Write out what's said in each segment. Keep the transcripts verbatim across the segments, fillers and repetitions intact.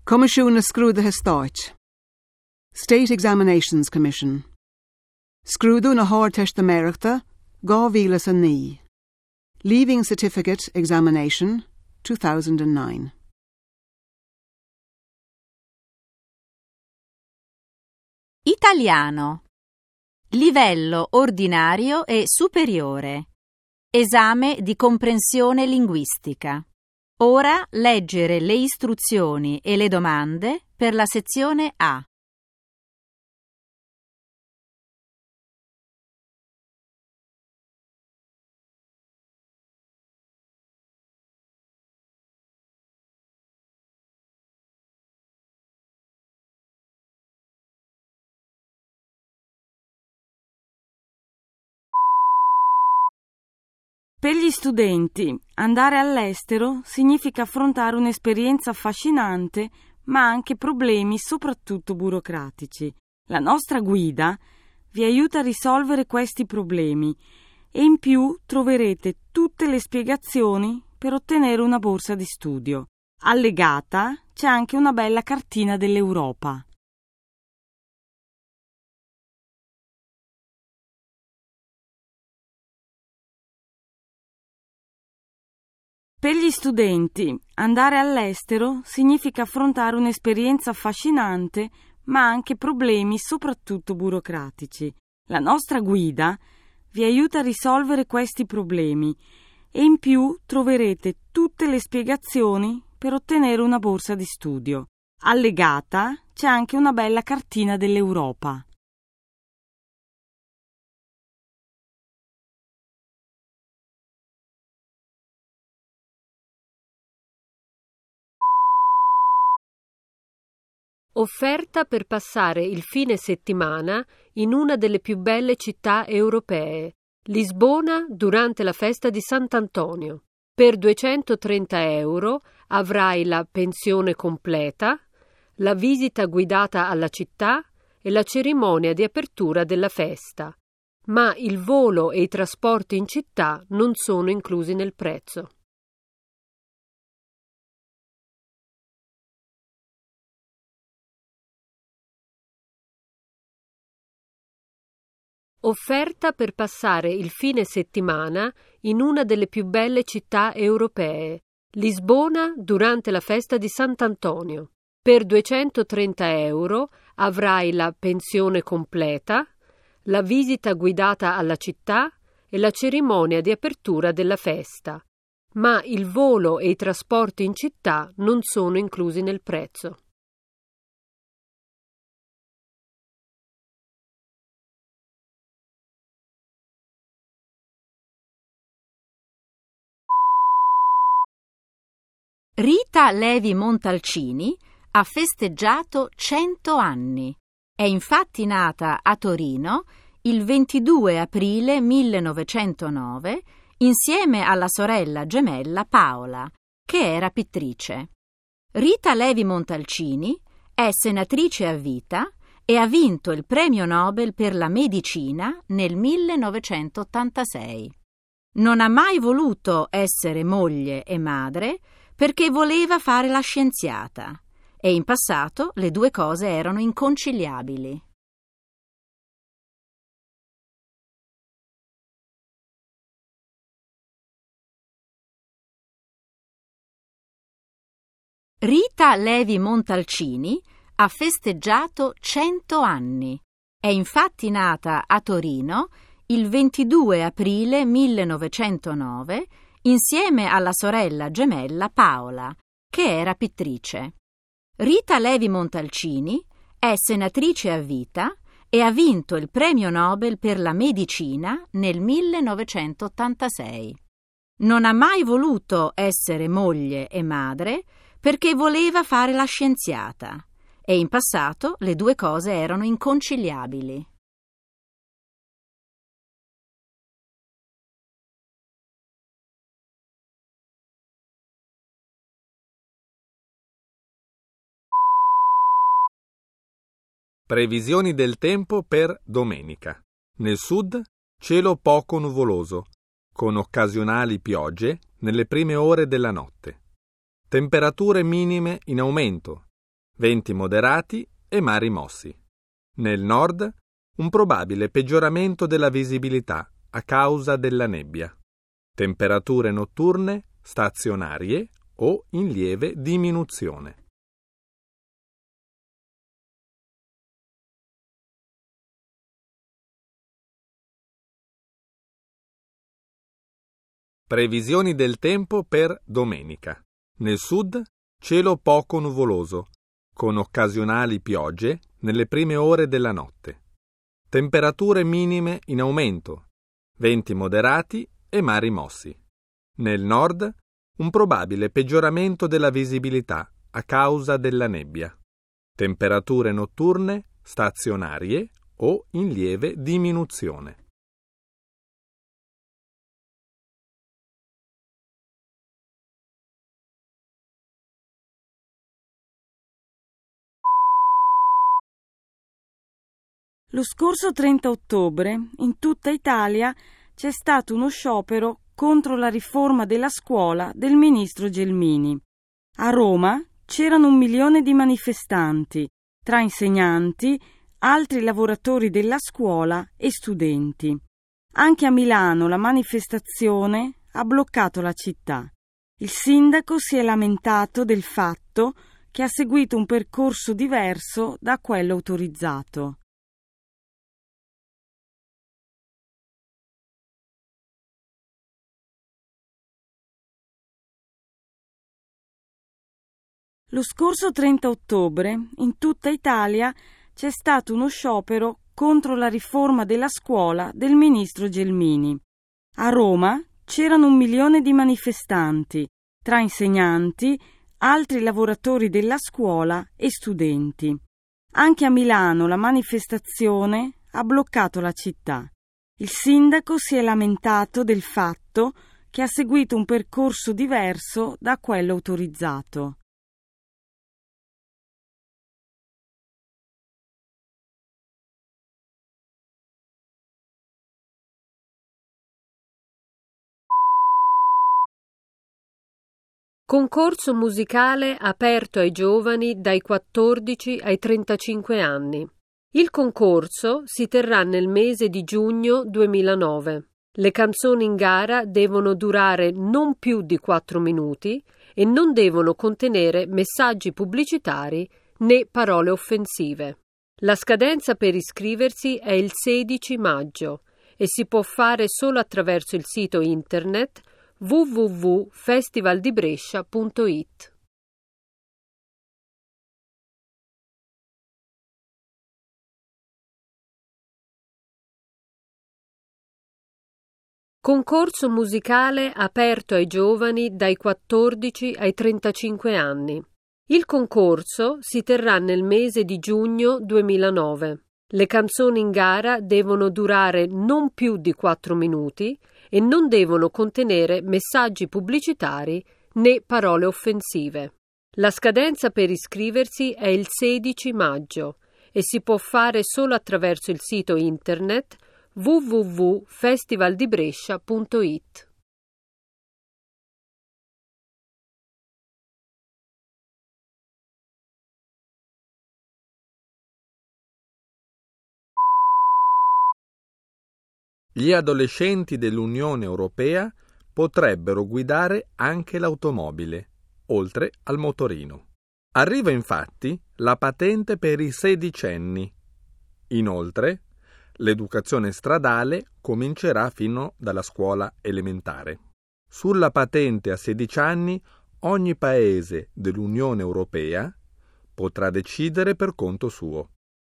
Comisiún na Scrúda Stáit. State Examinations Commission. Scrúdú na Háirteasta Meiriceachta, two thousand nine. Leaving Certificate Examination, two thousand nine. Italiano. Livello ordinario e superiore. Esame di comprensione linguistica. Ora leggere le istruzioni e le domande per la sezione A. Per gli studenti, andare all'estero significa affrontare un'esperienza affascinante, ma anche problemi, soprattutto burocratici. La nostra guida vi aiuta a risolvere questi problemi e in più troverete tutte le spiegazioni per ottenere una borsa di studio. Allegata c'è anche una bella cartina dell'Europa. Per gli studenti, andare all'estero significa affrontare un'esperienza affascinante, ma anche problemi, soprattutto burocratici. La nostra guida vi aiuta a risolvere questi problemi e in più troverete tutte le spiegazioni per ottenere una borsa di studio. Allegata c'è anche una bella cartina dell'Europa. Offerta per passare il fine settimana in una delle più belle città europee, Lisbona, durante la festa di Sant'Antonio. Per duecentotrenta euro avrai la pensione completa, la visita guidata alla città e la cerimonia di apertura della festa, ma il volo e i trasporti in città non sono inclusi nel prezzo. Offerta per passare il fine settimana in una delle più belle città europee, Lisbona, durante la festa di Sant'Antonio. Per duecentotrenta euro avrai la pensione completa, la visita guidata alla città e la cerimonia di apertura della festa, ma il volo e i trasporti in città non sono inclusi nel prezzo. Rita Levi Montalcini ha festeggiato cento anni. È infatti nata a Torino il ventidue aprile millenovecentonove insieme alla sorella gemella Paola, che era pittrice. Rita Levi Montalcini è senatrice a vita e ha vinto il premio Nobel per la medicina nel millenovecentottantasei. Non ha mai voluto essere moglie e madre perché voleva fare la scienziata e in passato le due cose erano inconciliabili. Rita Levi Montalcini ha festeggiato cento anni. È infatti nata a Torino il ventidue aprile millenovecentonove insieme alla sorella gemella Paola, che era pittrice. Rita Levi Montalcini è senatrice a vita e ha vinto il premio Nobel per la medicina nel millenovecentottantasei. Non ha mai voluto essere moglie e madre perché voleva fare la scienziata e in passato le due cose erano inconciliabili. Previsioni del tempo per domenica. Nel sud, cielo poco nuvoloso, con occasionali piogge nelle prime ore della notte. Temperature minime in aumento, venti moderati e mari mossi. Nel nord, un probabile peggioramento della visibilità a causa della nebbia. Temperature notturne stazionarie o in lieve diminuzione. Previsioni del tempo per domenica. Nel sud, cielo poco nuvoloso, con occasionali piogge nelle prime ore della notte. Temperature minime in aumento, venti moderati e mari mossi. Nel nord, un probabile peggioramento della visibilità a causa della nebbia. Temperature notturne stazionarie o in lieve diminuzione. Lo scorso trenta ottobre, in tutta Italia, c'è stato uno sciopero contro la riforma della scuola del ministro Gelmini. A Roma c'erano un milione di manifestanti, tra insegnanti, altri lavoratori della scuola e studenti. Anche a Milano la manifestazione ha bloccato la città. Il sindaco si è lamentato del fatto che ha seguito un percorso diverso da quello autorizzato. Lo scorso trenta ottobre, in tutta Italia, c'è stato uno sciopero contro la riforma della scuola del ministro Gelmini. A Roma c'erano un milione di manifestanti, tra insegnanti, altri lavoratori della scuola e studenti. Anche a Milano la manifestazione ha bloccato la città. Il sindaco si è lamentato del fatto che ha seguito un percorso diverso da quello autorizzato. Concorso musicale aperto ai giovani dai quattordici ai trentacinque anni. Il concorso si terrà nel mese di giugno duemilanove. Le canzoni in gara devono durare non più di quattro minuti e non devono contenere messaggi pubblicitari né parole offensive. La scadenza per iscriversi è il sedici maggio e si può fare solo attraverso il sito internet w w w punto festivaldibrescia punto i t. Concorso musicale aperto ai giovani dai quattordici ai trentacinque anni. Il concorso si terrà nel mese di giugno duemilanove. Le canzoni in gara devono durare non più di quattro minuti e non devono contenere messaggi pubblicitari né parole offensive. La scadenza per iscriversi è il sedici maggio e si può fare solo attraverso il sito internet w w w punto festivaldibrescia punto i t. Gli adolescenti dell'Unione Europea potrebbero guidare anche l'automobile, oltre al motorino. Arriva infatti la patente per i sedicenni. Inoltre, l'educazione stradale comincerà fino dalla scuola elementare. Sulla patente a sedici anni ogni paese dell'Unione Europea potrà decidere per conto suo.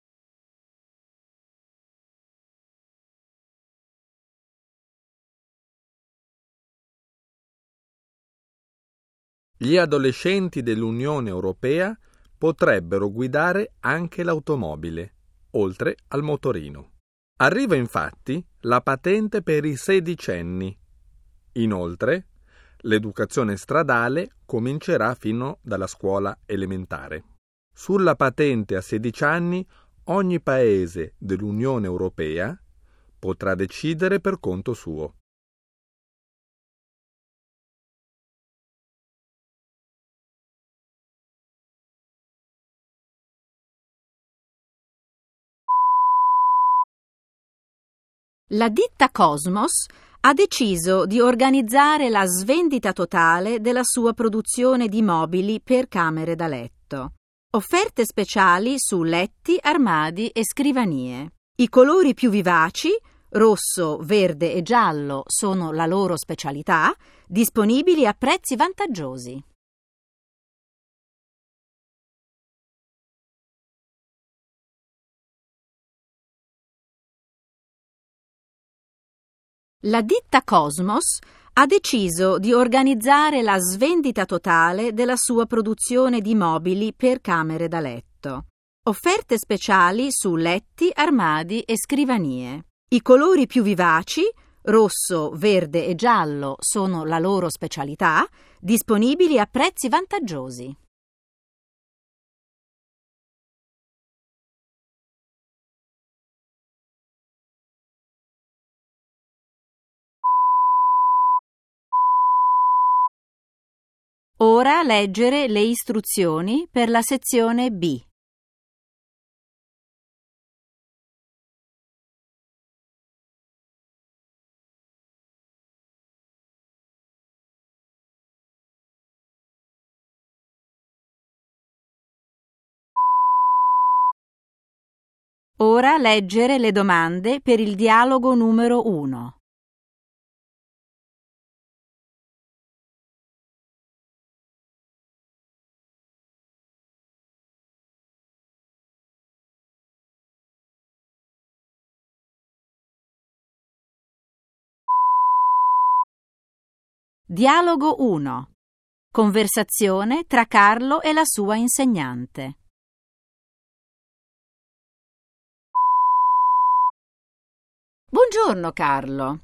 Gli adolescenti dell'Unione Europea potrebbero guidare anche l'automobile, oltre al motorino. Arriva infatti la patente per i sedicenni. Inoltre, l'educazione stradale comincerà fino dalla scuola elementare. Sulla patente a sedici anni ogni paese dell'Unione Europea potrà decidere per conto suo. La ditta Cosmos ha deciso di organizzare la svendita totale della sua produzione di mobili per camere da letto. Offerte speciali su letti, armadi e scrivanie. I colori più vivaci, rosso, verde e giallo, sono la loro specialità, disponibili a prezzi vantaggiosi. La ditta Cosmos ha deciso di organizzare la svendita totale della sua produzione di mobili per camere da letto. Offerte speciali su letti, armadi e scrivanie. I colori più vivaci, rosso, verde e giallo, sono la loro specialità, disponibili a prezzi vantaggiosi. Ora leggere le istruzioni per la sezione B. Ora leggere le domande per il dialogo numero uno. Dialogo uno. Conversazione tra Carlo e la sua insegnante. Buongiorno Carlo.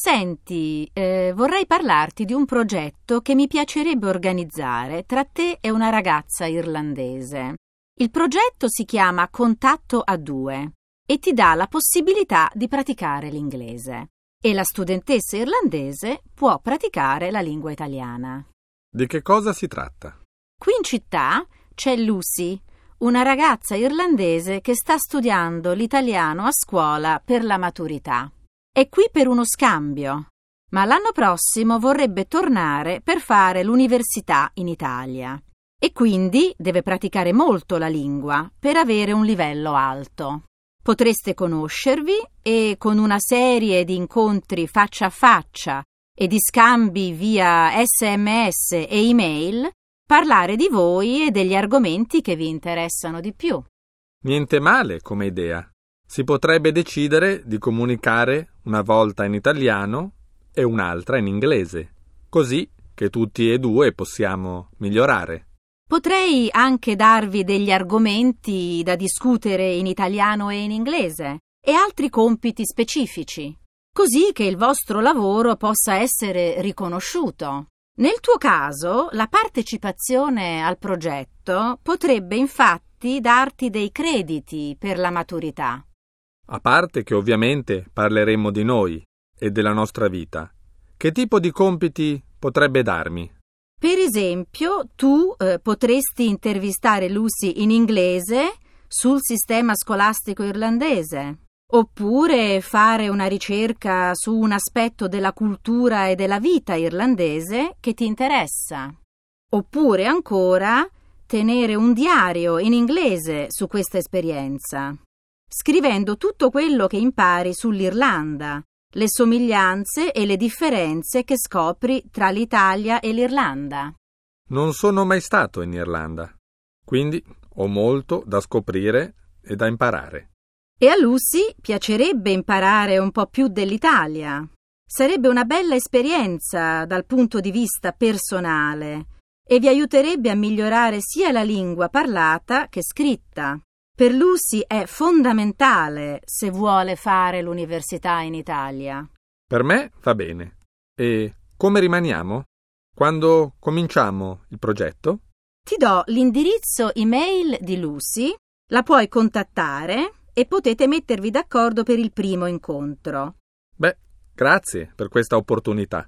Senti, eh, vorrei parlarti di un progetto che mi piacerebbe organizzare tra te e una ragazza irlandese. Il progetto si chiama Contatto a due e ti dà la possibilità di praticare l'inglese. E la studentessa irlandese può praticare la lingua italiana. Di che cosa si tratta? Qui in città c'è Lucy, una ragazza irlandese che sta studiando l'italiano a scuola per la maturità. È qui per uno scambio, ma l'anno prossimo vorrebbe tornare per fare l'università in Italia. E quindi deve praticare molto la lingua per avere un livello alto. Potreste conoscervi e con una serie di incontri faccia a faccia e di scambi via sms e email parlare di voi e degli argomenti che vi interessano di più. Niente male come idea. Si potrebbe decidere di comunicare una volta in italiano e un'altra in inglese, così che tutti e due possiamo migliorare. Potrei anche darvi degli argomenti da discutere in italiano e in inglese e altri compiti specifici, così che il vostro lavoro possa essere riconosciuto. Nel tuo caso, la partecipazione al progetto potrebbe infatti darti dei crediti per la maturità. A parte che ovviamente parleremo di noi e della nostra vita, che tipo di compiti potrebbe darmi? Per esempio, tu eh, potresti intervistare Lucy in inglese sul sistema scolastico irlandese, oppure fare una ricerca su un aspetto della cultura e della vita irlandese che ti interessa, oppure ancora tenere un diario in inglese su questa esperienza, scrivendo tutto quello che impari sull'Irlanda, le somiglianze e le differenze che scopri tra l'Italia e l'Irlanda. Non sono mai stato in Irlanda, quindi ho molto da scoprire e da imparare. E a Lucy piacerebbe imparare un po' più dell'Italia. Sarebbe una bella esperienza dal punto di vista personale e vi aiuterebbe a migliorare sia la lingua parlata che scritta. Per Lucy è fondamentale se vuole fare l'università in Italia. Per me va bene. E come rimaniamo? Quando cominciamo il progetto? Ti do l'indirizzo email di Lucy, la puoi contattare e potete mettervi d'accordo per il primo incontro. Beh, grazie per questa opportunità.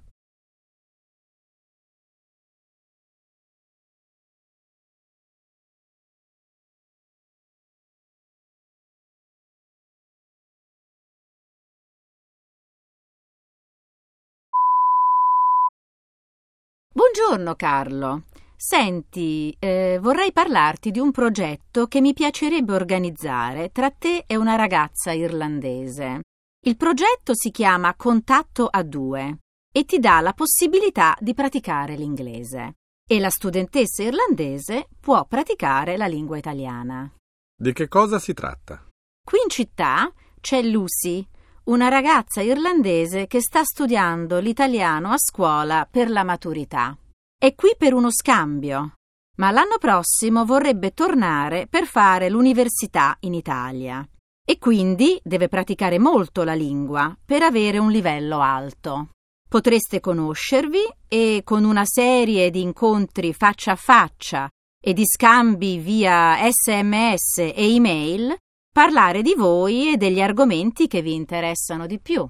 Buongiorno Carlo. Senti, eh, vorrei parlarti di un progetto che mi piacerebbe organizzare tra te e una ragazza irlandese. Il progetto si chiama Contatto a due e ti dà la possibilità di praticare l'inglese. E la studentessa irlandese può praticare la lingua italiana. Di che cosa si tratta? Qui in città c'è Lucy, una ragazza irlandese che sta studiando l'italiano a scuola per la maturità. È qui per uno scambio, ma l'anno prossimo vorrebbe tornare per fare l'università in Italia e quindi deve praticare molto la lingua per avere un livello alto. Potreste conoscervi e con una serie di incontri faccia a faccia e di scambi via sms e email parlare di voi e degli argomenti che vi interessano di più.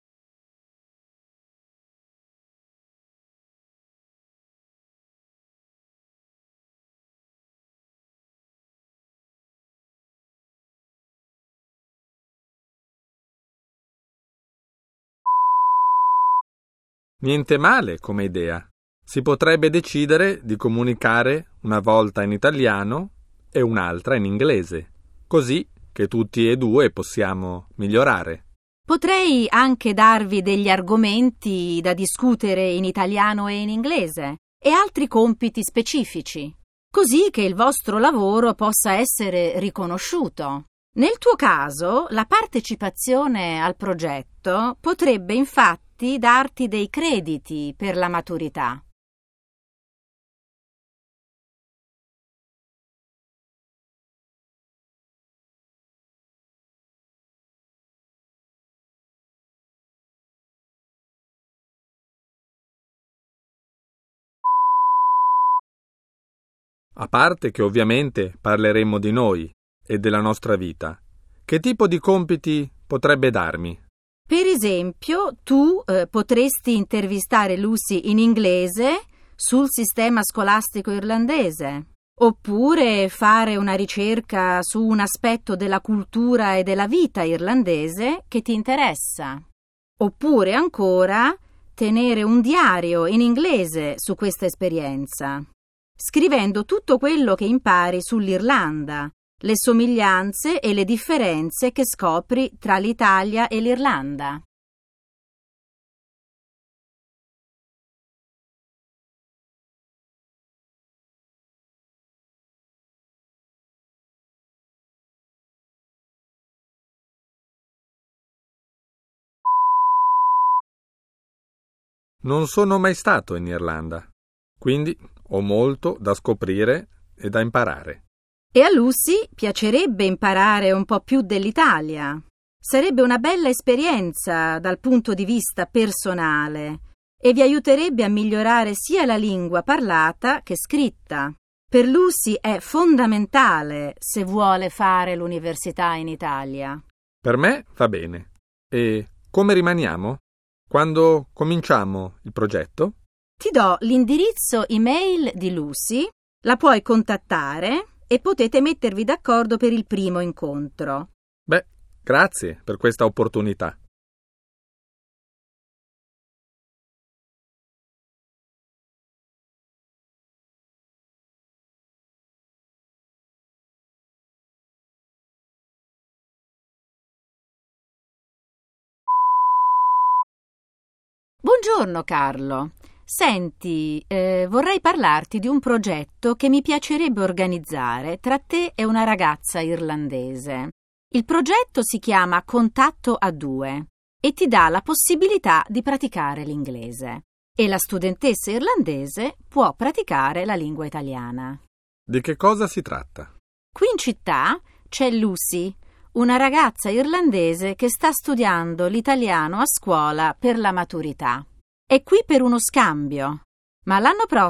Niente male come idea. Si potrebbe decidere di comunicare una volta in italiano e un'altra in inglese, così che tutti e due possiamo migliorare. Potrei anche darvi degli argomenti da discutere in italiano e in inglese e altri compiti specifici, così che il vostro lavoro possa essere riconosciuto. Nel tuo caso, la partecipazione al progetto potrebbe infatti darti dei crediti per la maturità. A parte che ovviamente parleremo di noi e della nostra vita, che tipo di compiti potrebbe darmi? Per esempio, tu eh, potresti intervistare Lucy in inglese sul sistema scolastico irlandese, oppure fare una ricerca su un aspetto della cultura e della vita irlandese che ti interessa, oppure ancora tenere un diario in inglese su questa esperienza, scrivendo tutto quello che impari sull'Irlanda, le somiglianze e le differenze che scopri tra l'Italia e l'Irlanda. Non sono mai stato in Irlanda, quindi ho molto da scoprire e da imparare. E a Lucy piacerebbe imparare un po' più dell'Italia. Sarebbe una bella esperienza dal punto di vista personale e vi aiuterebbe a migliorare sia la lingua parlata che scritta. Per Lucy è fondamentale se vuole fare l'università in Italia. Per me va bene. E come rimaniamo? Quando cominciamo il progetto? Ti do l'indirizzo email di Lucy, la puoi contattare e potete mettervi d'accordo per il primo incontro. Beh, grazie per questa opportunità. Buongiorno Carlo. Senti, eh, vorrei parlarti di un progetto che mi piacerebbe organizzare tra te e una ragazza irlandese. Il progetto si chiama Contatto a due e ti dà la possibilità di praticare l'inglese. E la studentessa irlandese può praticare la lingua italiana. Di che cosa si tratta? Qui in città c'è Lucy, una ragazza irlandese che sta studiando l'italiano a scuola per la maturità. È qui per uno scambio, ma l'anno prossimo